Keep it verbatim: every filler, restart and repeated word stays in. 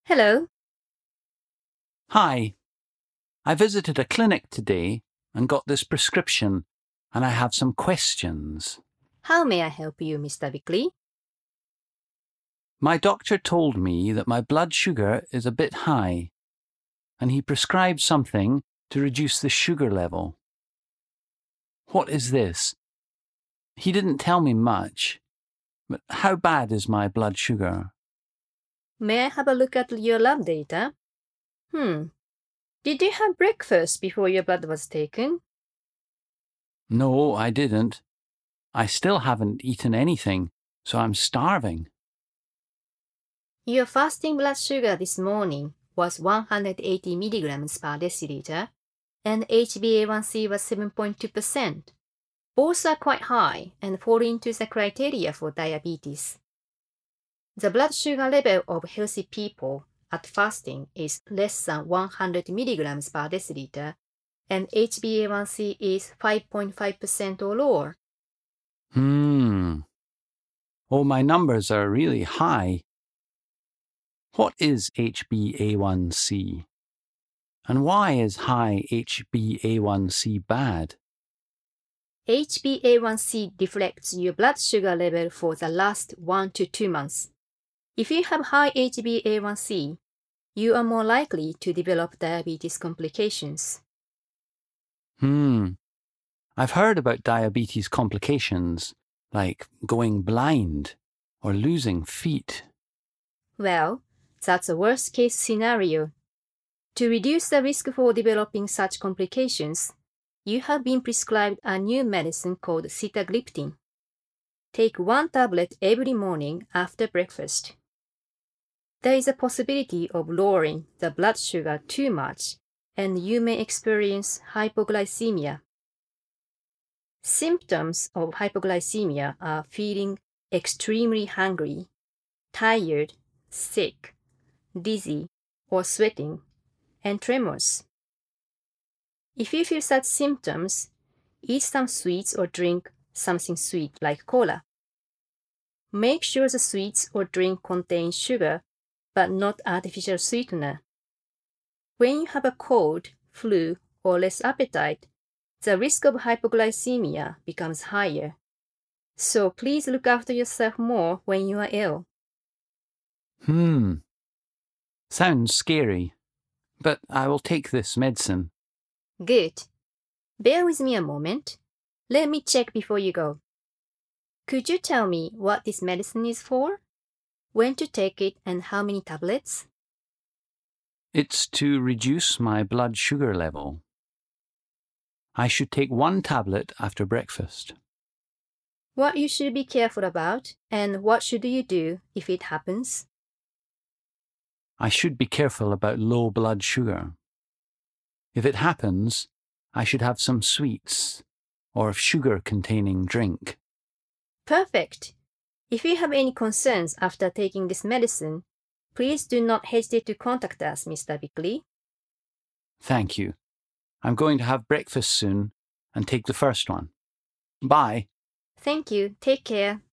Hello. Hi. I visited a clinic today and got this prescription, and I have some questions. How may I help you, Mister Bickley? My doctor told me that my blood sugar is a bit high, and he prescribed something to reduce the sugar level. What is this? He didn't tell me much, but how bad is my blood sugar? May I have a look at your lab data? Hmm. Did you have breakfast before your blood was taken? No, I didn't. I still haven't eaten anything, so I'm starving. Your fasting blood sugar this morning was one hundred eighty milligrams per deciliter, and H b A one C was seven point two percent. Both are quite high and fall into the criteria for diabetes. The blood sugar level of healthy people at fasting is less than one hundred milligrams per deciliter, and H b A one C is five point five percent or lower. Hmm. Oh, my numbers are really high. What is H b A one C? And why is high H b A one C bad? H b A one C reflects your blood sugar level for the last one to two months. If you have high H b A one C, you are more likely to develop diabetes complications. Hmm. I've heard about diabetes complications, like going blind or losing feet. Well, that's a worst-case scenario. To reduce the risk for developing such complications, you have been prescribed a new medicine called sitagliptin. Take one tablet every morning after breakfast. There is a possibility of lowering the blood sugar too much, and you may experience hypoglycemia. Symptoms of hypoglycemia are feeling extremely hungry, tired, sick, dizzy, or sweating, and tremors. If you feel such symptoms, eat some sweets or drink something sweet like cola. Make sure the sweets or drink contain sugar, but not artificial sweetener. When you have a cold, flu, or less appetite, the risk of hypoglycemia becomes higher. So please look after yourself more when you are ill. Hmm. Sounds scary, but I will take this medicine. Good. Bear with me a moment. Let me check before you go. Could you tell me what this medicine is for? When to take it and how many tablets? It's to reduce my blood sugar level. I should take one tablet after breakfast. What you should be careful about, and what should you do if it happens? I should be careful about low blood sugar. If it happens, I should have some sweets or sugar-containing drink. Perfect! If you have any concerns after taking this medicine, please do not hesitate to contact us, Mister Bickley. Thank you. I'm going to have breakfast soon and take the first one. Bye. Thank you. Take care.